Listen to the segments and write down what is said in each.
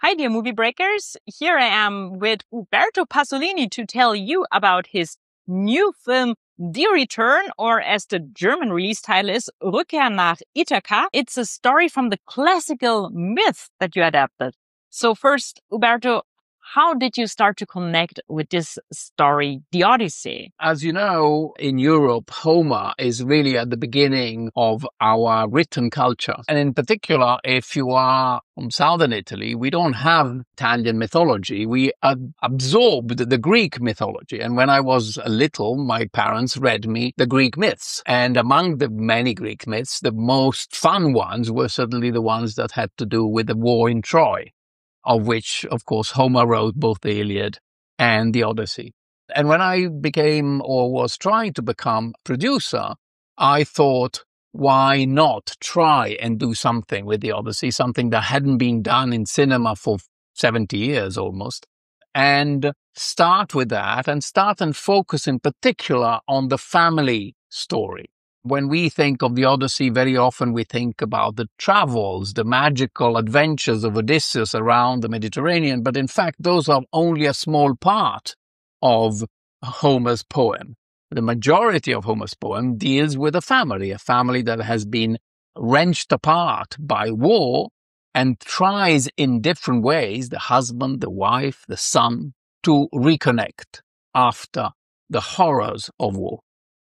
Hi, dear movie breakers. Here I am with Uberto Pasolini to tell you about his new film, Die Return, or as the German release title is, Rückkehr nach Ithaka. It's a story from the classical myth that you adapted. So first, Uberto, how did you start to connect with this story, The Odyssey? As you know, in Europe, Homer is really at the beginning of our written culture. And in particular, if you are from southern Italy, we don't have Italian mythology. We absorbed the Greek mythology. And when I was little, my parents read me the Greek myths. And among the many Greek myths, the most fun ones were certainly the ones that had to do with the war in Troy, of which, of course, Homer wrote both the Iliad and the Odyssey. And when I became or was trying to become producer, I thought, why not try and do something with the Odyssey, something that hadn't been done in cinema for 70 years almost, and start with that and start and focus in particular on the family story. When we think of the Odyssey, very often we think about the travels, the magical adventures of Odysseus around the Mediterranean. But in fact, those are only a small part of Homer's poem. The majority of Homer's poem deals with a family that has been wrenched apart by war and tries in different ways, the husband, the wife, the son, to reconnect after the horrors of war.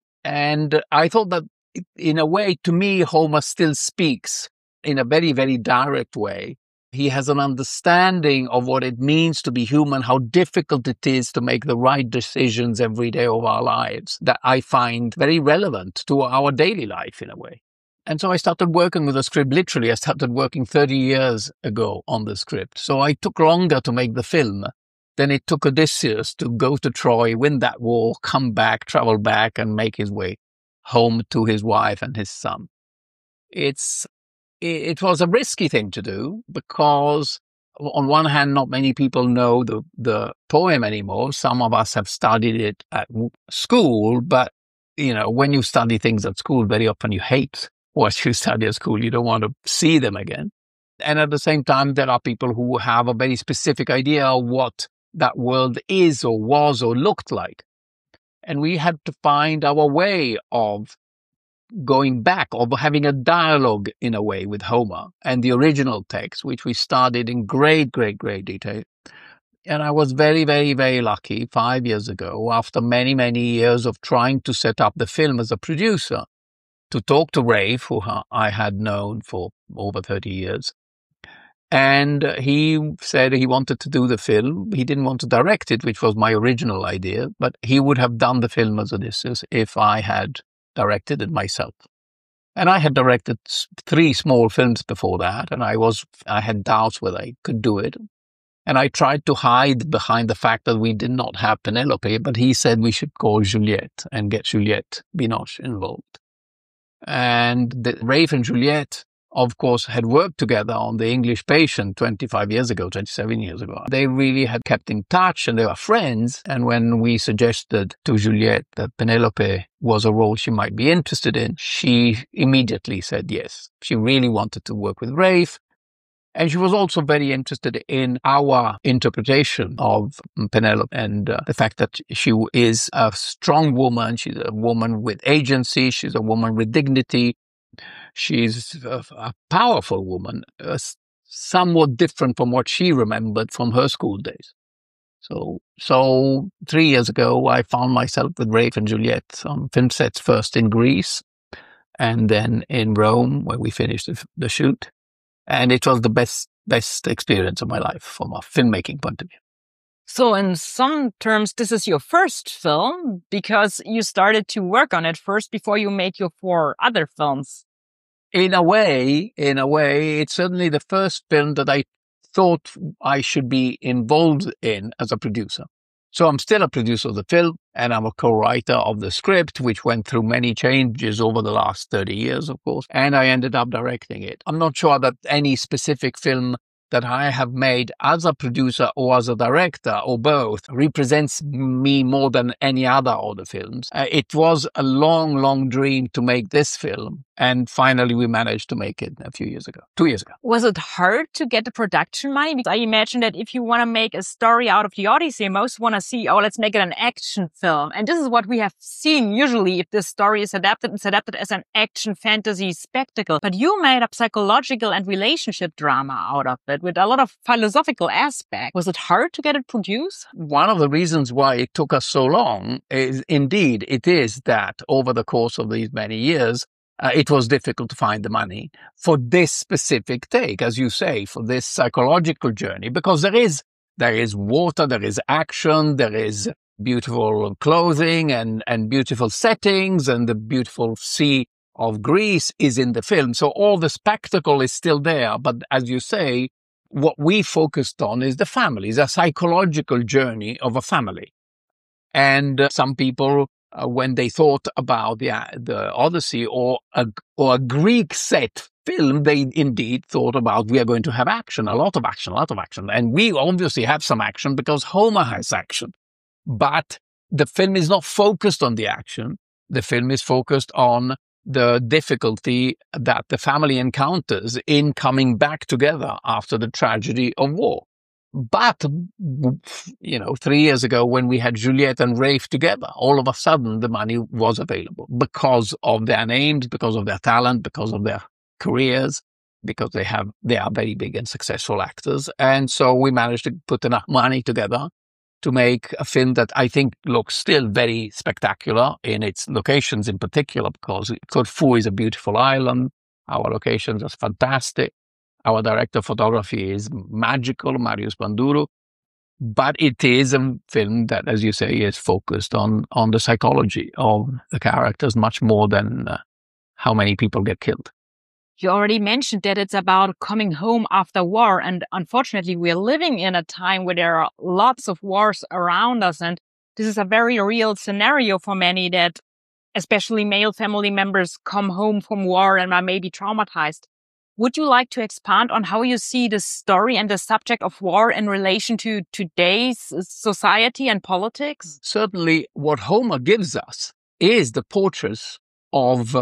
And I thought that, in a way, to me, Homer still speaks in a very, very direct way. He has an understanding of what it means to be human, how difficult it is to make the right decisions every day of our lives, that I find very relevant to our daily life in a way. And so I started working with the script. Literally, I started working 30 years ago on the script. So I took longer to make the film. Then it took Odysseus to go to Troy, win that war, come back, travel back, and make his way home to his wife and his son. It was a risky thing to do because, on one hand, not many people know the poem anymore. Some of us have studied it at school, but, when you study things at school, very often you hate what you study at school. You don't want to see them again. And at the same time, there are people who have a very specific idea of what that world is or was or looked like. And we had to find our way of going back, of having a dialogue in a way with Homer and the original text, which we studied in great, great, great detail. And I was very, very, very lucky 5 years ago, after many, many years of trying to set up the film as a producer, to talk to Rafe, who I had known for over 30 years. And he said he wanted to do the film. He didn't want to direct it, which was my original idea, but he would have done the film as Odysseus if I had directed it myself. And I had directed 3 small films before that, and I had doubts whether I could do it. And I tried to hide behind the fact that we did not have Penelope, but he said we should call Juliette and get Juliette Binoche involved. And Rafe and Juliette, of course, had worked together on The English Patient 27 years ago. They really had kept in touch and they were friends. And when we suggested to Juliette that Penelope was a role she might be interested in, she immediately said yes. She really wanted to work with Rafe. And she was also very interested in our interpretation of Penelope and the fact that she is a strong woman. She's a woman with agency. She's a woman with dignity. She's a powerful woman, somewhat different from what she remembered from her school days. So 3 years ago, I found myself with Rafe and Juliette on film sets, first in Greece and then in Rome, where we finished the shoot. And it was the best experience of my life from a filmmaking point of view. So in some terms, this is your first film because you started to work on it first before you made your 4 other films. In a way, it's certainly the first film that I thought I should be involved in as a producer. So I'm still a producer of the film, and I'm a co-writer of the script, which went through many changes over the last 30 years, of course, and I ended up directing it. I'm not sure that any specific film that I have made as a producer or as a director or both represents me more than any other of the films. It was a long, long dream to make this film. And finally, we managed to make it a few years ago, 2 years ago. Was it hard to get the production money? Because I imagine that if you want to make a story out of the Odyssey, most want to see, oh, let's make it an action film. And this is what we have seen usually if this story is adapted. It's adapted as an action fantasy spectacle. But you made a psychological and relationship drama out of it with a lot of philosophical aspects. Was it hard to get it produced? One of the reasons why it took us so long is indeed it is that over the course of these many years, it was difficult to find the money for this specific take, as you say, for this psychological journey, because there is water, there is action, there is beautiful clothing and beautiful settings, and the beautiful sea of Greece is in the film. So all the spectacle is still there. But as you say, what we focused on is the family, the psychological journey of a family. And some people, when they thought about the Odyssey or a Greek set film, they indeed thought about, we are going to have action, a lot of action. And we obviously have some action because Homer has action. But the film is not focused on the action. The film is focused on the difficulty that the family encounters in coming back together after the tragedy of war. But, 3 years ago when we had Juliette and Rafe together, all of a sudden the money was available because of their names, because of their talent, because of their careers, because they are very big and successful actors. And so we managed to put enough money together to make a film that I think looks still very spectacular in its locations in particular, because Corfu is a beautiful island. Our locations are fantastic. Our director of photography is magical, Marius Banduru. But it is a film that, as you say, is focused on the psychology of the characters much more than how many people get killed. You already mentioned that it's about coming home after war. And unfortunately, we're living in a time where there are lots of wars around us. And this is a very real scenario for many, that especially male family members come home from war and are maybe traumatized. Would you like to expand on how you see the story and the subject of war in relation to today's society and politics? Certainly, what Homer gives us is the portraits of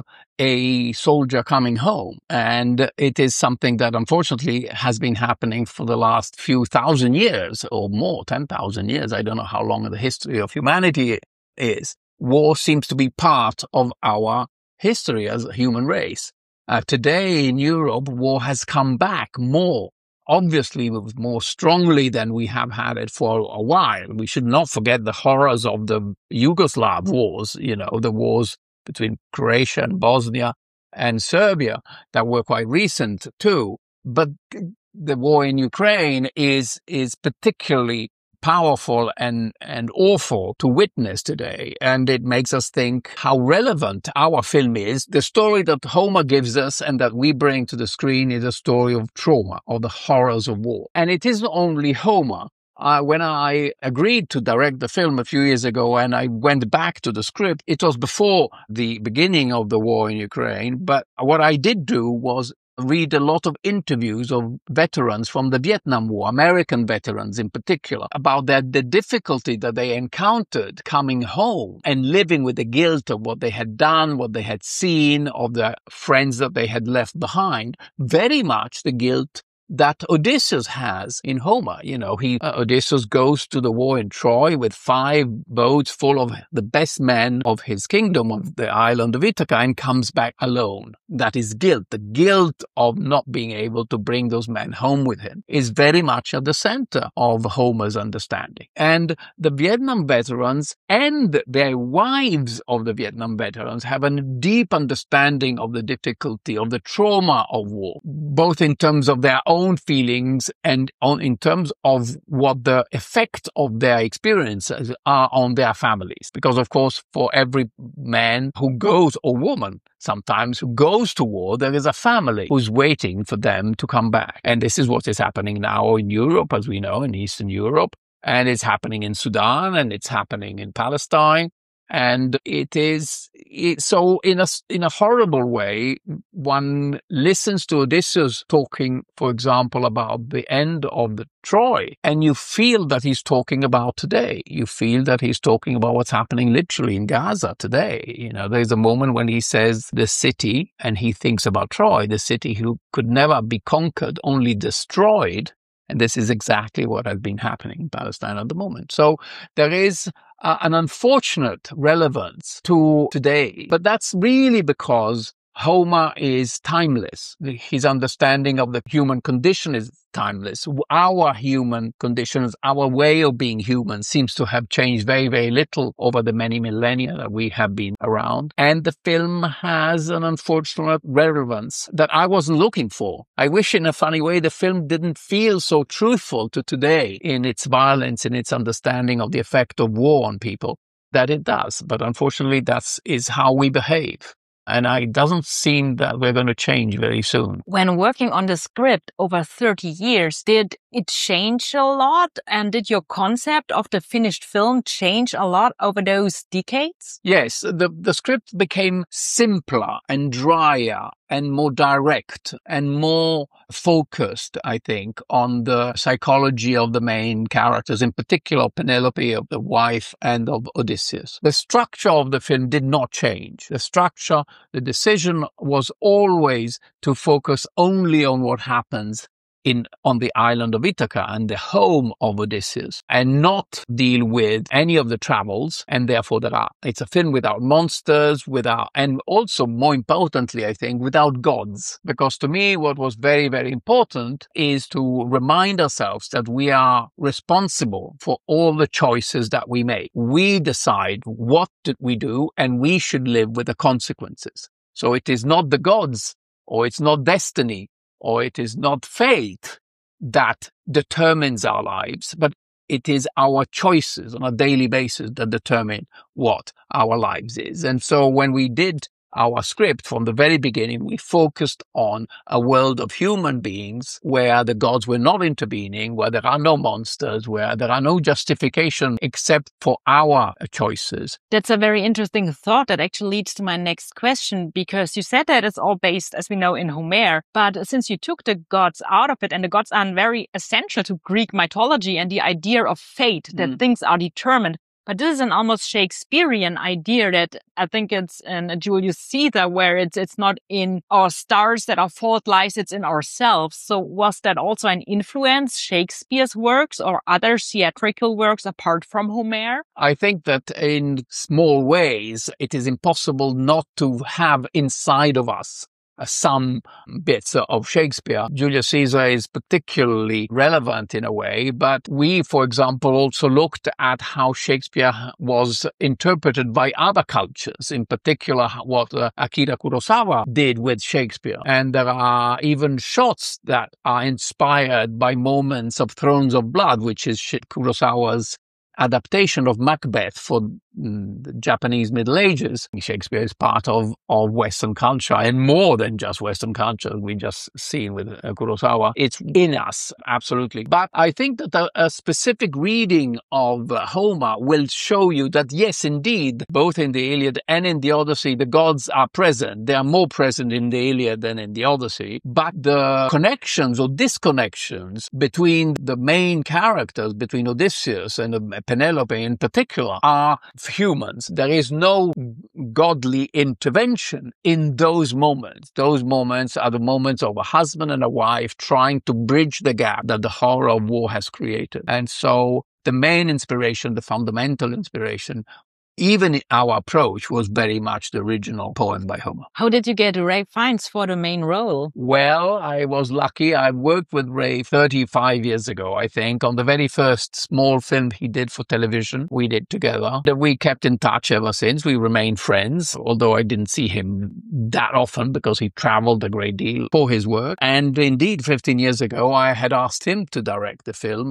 a soldier coming home. And it is something that unfortunately has been happening for the last few thousand years or more, 10,000 years. I don't know how long the history of humanity is. War seems to be part of our history as a human race. Today in Europe, war has come back more, obviously more strongly than we have had it for a while. We should not forget the horrors of the Yugoslav wars, the wars between Croatia and Bosnia and Serbia that were quite recent too. But the war in Ukraine is particularly powerful and awful to witness today. And it makes us think how relevant our film is. The story that Homer gives us and that we bring to the screen is a story of trauma, of the horrors of war. And it isn't only Homer. When I agreed to direct the film a few years ago and I went back to the script, it was before the beginning of the war in Ukraine. But what I did do was read a lot of interviews of veterans from the Vietnam War, American veterans in particular, about the difficulty that they encountered coming home and living with the guilt of what they had done, what they had seen, of the friends that they had left behind. Very much the guilt that Odysseus has in Homer. Odysseus goes to the war in Troy with 5 boats full of the best men of his kingdom, of the island of Ithaca, and comes back alone. That is guilt. The guilt of not being able to bring those men home with him is very much at the center of Homer's understanding. And the Vietnam veterans and their wives of the Vietnam veterans have a deep understanding of the difficulty, of the trauma of war, both in terms of their own feelings and in terms of what the effect of their experiences are on their families. Because, of course, for every man who goes, or woman sometimes who goes to war, there is a family who's waiting for them to come back. And this is what is happening now in Europe, as we know, in Eastern Europe. And it's happening in Sudan, and it's happening in Palestine. And so in a horrible way, one listens to Odysseus talking, for example, about the end of the Troy, and you feel that he's talking about today. You feel that he's talking about what's happening literally in Gaza today. There's a moment when he says the city, and he thinks about Troy, the city who could never be conquered, only destroyed. And this is exactly what has been happening in Palestine at the moment. So there is an unfortunate relevance to today, but that's really because Homer is timeless. His understanding of the human condition is timeless. Our human conditions, our way of being human seems to have changed very, very little over the many millennia that we have been around. And the film has an unfortunate relevance that I wasn't looking for. I wish in a funny way the film didn't feel so truthful to today in its violence, in its understanding of the effect of war on people, that it does. But unfortunately, that is how we behave. And it doesn't seem that we're going to change very soon. When working on the script over 30 years, did it change a lot? And did your concept of the finished film change a lot over those decades? Yes, the script became simpler and drier and more direct and more focused, I think, on the psychology of the main characters, in particular Penelope, of the wife, and of Odysseus. The structure of the film did not change. The decision was always to focus only on what happens on the island of Ithaca and the home of Odysseus, and not deal with any of the travels. And therefore it's a film without monsters, and also more importantly, I think, without gods. Because to me, what was very, very important is to remind ourselves that we are responsible for all the choices that we make. We decide what did we do, and we should live with the consequences. So it is not the gods, or it's not destiny, or it is not fate that determines our lives, but it is our choices on a daily basis that determine what our lives is. And so when we did our script from the very beginning, we focused on a world of human beings where the gods were not intervening, where there are no monsters, where there are no justification except for our choices. That's a very interesting thought that actually leads to my next question, because you said that it's all based, as we know, in Homer. But since you took the gods out of it, and the gods are very essential to Greek mythology and the idea of fate, that things are determined. But this is an almost Shakespearean idea that I think it's in Julius Caesar, where it's not in our stars that our fault lies, it's in ourselves. So was that also an influence, Shakespeare's works or other theatrical works apart from Homer? I think that in small ways, it is impossible not to have inside of us some bits of Shakespeare. Julius Caesar is particularly relevant in a way, but we, for example, also looked at how Shakespeare was interpreted by other cultures, in particular what Akira Kurosawa did with Shakespeare. And there are even shots that are inspired by moments of Thrones of Blood, which is Kurosawa's adaptation of Macbeth for the Japanese Middle Ages. Shakespeare is part of Western culture, and more than just Western culture. We just seen with Kurosawa. It's in us, absolutely. But I think that a specific reading of Homer will show you that, yes, indeed, both in the Iliad and in the Odyssey, the gods are present. They are more present in the Iliad than in the Odyssey. But the connections or disconnections between the main characters, between Odysseus and Penelope in particular, are humans. There is no godly intervention in those moments. Those moments are the moments of a husband and a wife trying to bridge the gap that the horror of war has created. And so the main inspiration, the fundamental inspiration, even in our approach, was very much the original poem by Homer. How did you get Ralph Fiennes for the main role? Well, I was lucky. I worked with Ray 35 years ago, I think, on the very first small film he did for television. We did together. We kept in touch ever since. We remained friends, although I didn't see him that often because he traveled a great deal for his work. And indeed, 15 years ago, I had asked him to direct the film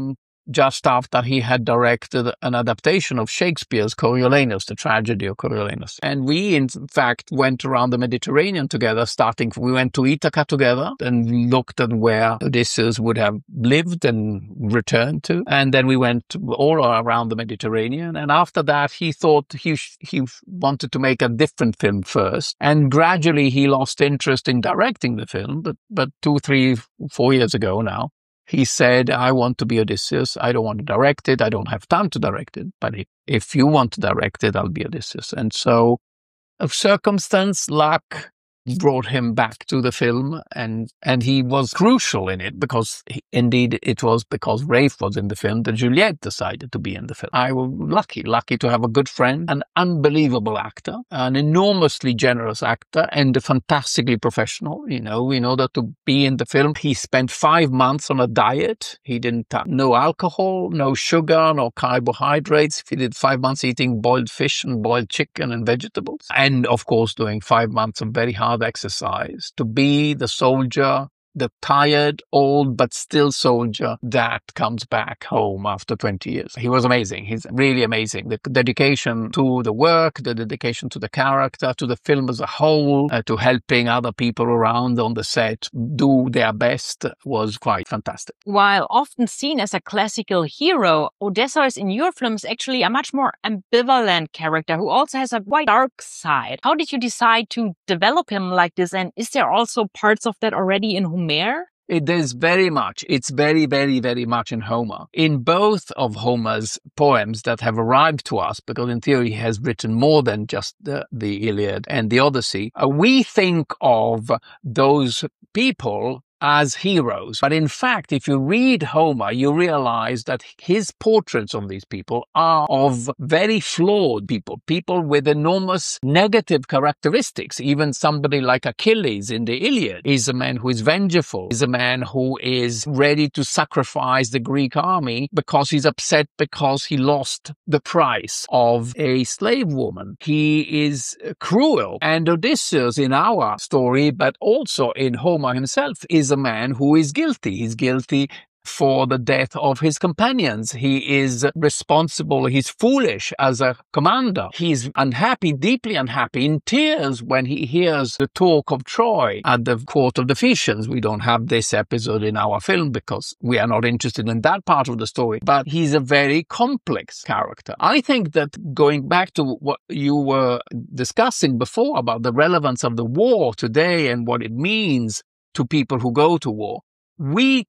just after he had directed an adaptation of Shakespeare's Coriolanus, the tragedy of Coriolanus. And we, in fact, went around the Mediterranean together, we went to Ithaca together and looked at where Odysseus would have lived and returned to. And then we went all around the Mediterranean. And after that, he thought he wanted to make a different film first. And gradually he lost interest in directing the film. But 2, 3, 4 years ago now, he said, I want to be Odysseus. I don't want to direct it. I don't have time to direct it. But if you want to direct it, I'll be Odysseus. And so, of circumstance, luck brought him back to the film, and he was crucial in it because indeed it was because Rafe was in the film that Juliette decided to be in the film. I was lucky to have a good friend, an unbelievable actor, an enormously generous actor, and a fantastically professional. In order to be in the film, he spent 5 months on a diet. He didn't no alcohol, no sugar, no carbohydrates. He did 5 months eating boiled fish and boiled chicken and vegetables, and of course doing 5 months of very hard exercise to be the soldier, the tired, old, but still soldier that comes back home after 20 years. He was amazing. He's really amazing. The dedication to the work, the dedication to the character, to the film as a whole, to helping other people around on the set do their best was quite fantastic. While often seen as a classical hero, Odysseus in your film is actually a much more ambivalent character who also has a quite dark side. How did you decide to develop him like this? And is there also parts of that already in Homer? It is very much. It's very, very, very much in Homer. In both of Homer's poems that have arrived to us, because in theory he has written more than just the Iliad and the Odyssey, we think of those people as heroes. But in fact, if you read Homer, you realize that his portraits of these people are of very flawed people with enormous negative characteristics. Even somebody like Achilles in the Iliad is a man who is vengeful, is a man who is ready to sacrifice the Greek army because he's upset because he lost the price of a slave woman. He is cruel. And Odysseus in our story, but also in Homer himself, is a man who is guilty. He's guilty for the death of his companions. He is responsible. He's foolish as a commander. He's unhappy, deeply unhappy, in tears when he hears the talk of Troy at the court of the Phaeacians. We don't have this episode in our film because we are not interested in that part of the story, but he's a very complex character. I think that going back to what you were discussing before about the relevance of the war today and what it means to people who go to war, we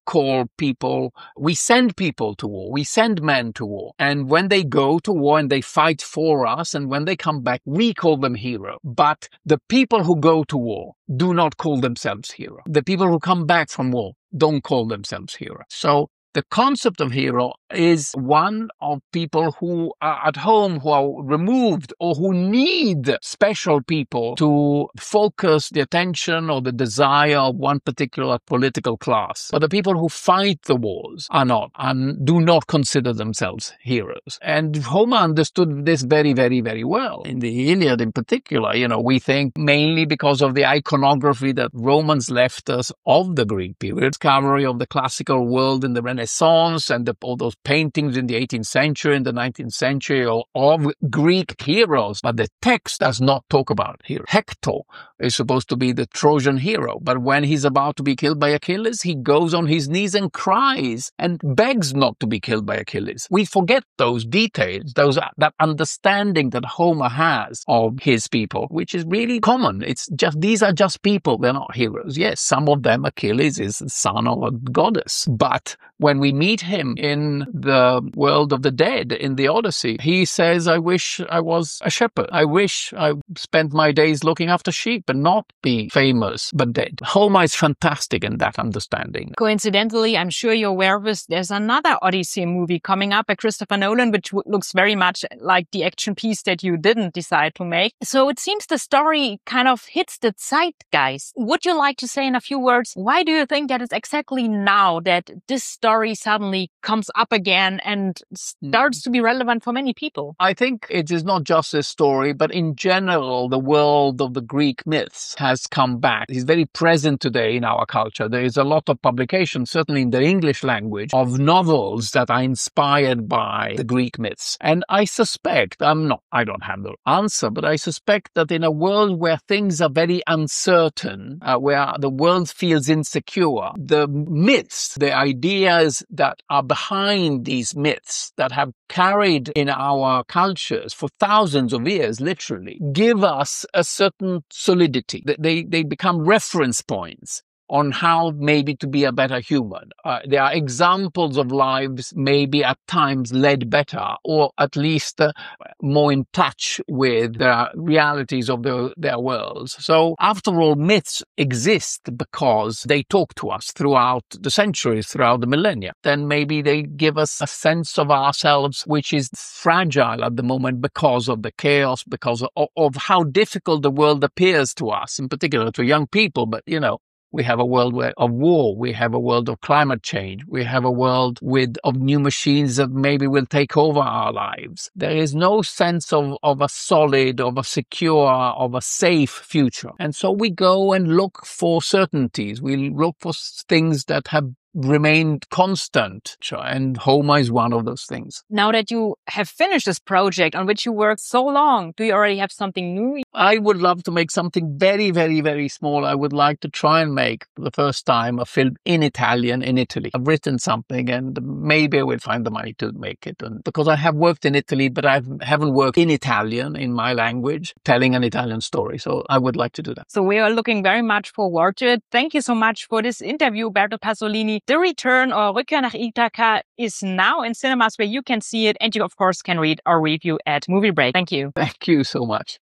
send people to war, we send men to war. And when they go to war and they fight for us, and when they come back, we call them hero. But the people who go to war do not call themselves hero. The people who come back from war don't call themselves hero. So the concept of hero is one of people who are at home, who are removed, or who need special people to focus the attention or the desire of one particular political class. But the people who fight the wars are not, and do not consider themselves heroes. And Homer understood this very, very, very well. In the Iliad in particular, we think mainly because of the iconography that Romans left us of the Greek period, discovery of the classical world in the Renaissance and all those paintings in the 18th century and the 19th century of Greek heroes. But the text does not talk about heroes. Hector is supposed to be the Trojan hero, but when he's about to be killed by Achilles, he goes on his knees and cries and begs not to be killed by Achilles. We forget those details, that understanding that Homer has of his people, which is really common. It's just, these are just people, they're not heroes. Yes, some of them, Achilles is the son of a goddess, but when we meet him in the world of the dead in the Odyssey, he says, I wish I was a shepherd. I wish I spent my days looking after sheep and not be famous but dead. Homer is fantastic in that understanding. Coincidentally, I'm sure you're aware of this, there's another Odyssey movie coming up by Christopher Nolan, which looks very much like the action piece that you didn't decide to make. So it seems the story kind of hits the zeitgeist. Would you like to say in a few words, why do you think that it's exactly now that this story suddenly comes up again and starts to be relevant for many people. I think it is not just this story, but in general, the world of the Greek myths has come back. It's very present today in our culture. There is a lot of publication, certainly in the English language, of novels that are inspired by the Greek myths. And I suspect, I don't have the answer, but I suspect that in a world where things are very uncertain, where the world feels insecure, the myths, the ideas that are behind these myths that have carried in our cultures for thousands of years, literally, give us a certain solidity. They become reference points on how maybe to be a better human. There are examples of lives maybe at times led better, or at least more in touch with the realities of their worlds. So after all, myths exist because they talk to us throughout the centuries, throughout the millennia. Then maybe they give us a sense of ourselves which is fragile at the moment because of the chaos, because of how difficult the world appears to us, in particular to young people. But, we have a world of war. We have a world of climate change. We have a world of new machines that maybe will take over our lives. There is no sense of a solid, of a secure, of a safe future. And so we go and look for certainties. We look for things that have remained constant, and Homer is one of those things. Now that you have finished this project on which you worked so long, do you already have something new? I would love to make something very, very, very small. I would like to try and make, for the first time, a film in Italian in Italy. I've written something and maybe I will find the money to make it. And because I have worked in Italy, but I haven't worked in Italian, in my language, telling an Italian story. So I would like to do that. So we are looking very much forward to it. Thank you so much for this interview, Berto Pasolini. The Return, or Rückkehr nach Ithaka, is now in cinemas where you can see it, and you of course can read our review at Movie Break. Thank you. Thank you so much.